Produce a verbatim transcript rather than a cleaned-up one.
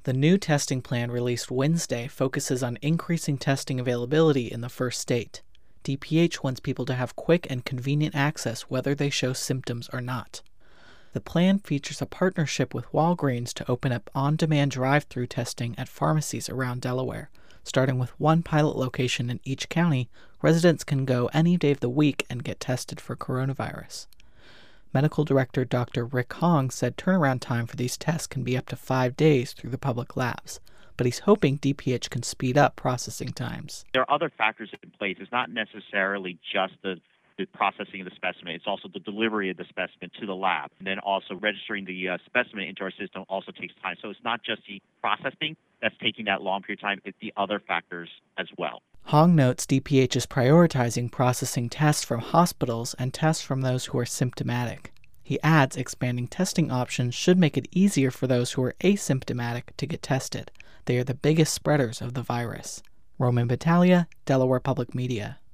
The new testing plan released Wednesday focuses on increasing testing availability in the first state. D P H wants people to have quick and convenient access whether they show symptoms or not. The plan features a partnership with Walgreens to open up on-demand drive-through testing at pharmacies around Delaware. Starting with one pilot location in each county, residents can go any day of the week and get tested for coronavirus. Medical Director Doctor Rick Hong said turnaround time for these tests can be up to five days through the public labs, but he's hoping D P H can speed up processing times. There are other factors in place. It's not necessarily just the, the processing of the specimen. It's also the delivery of the specimen to the lab. And then also registering the uh, specimen into our system also takes time. So it's not just the processing that's taking that long period of time, it's the other factors as well. Hong notes D P H is prioritizing processing tests from hospitals and tests from those who are symptomatic. He adds expanding testing options should make it easier for those who are asymptomatic to get tested. They are the biggest spreaders of the virus. Roman Battaglia, Delaware Public Media.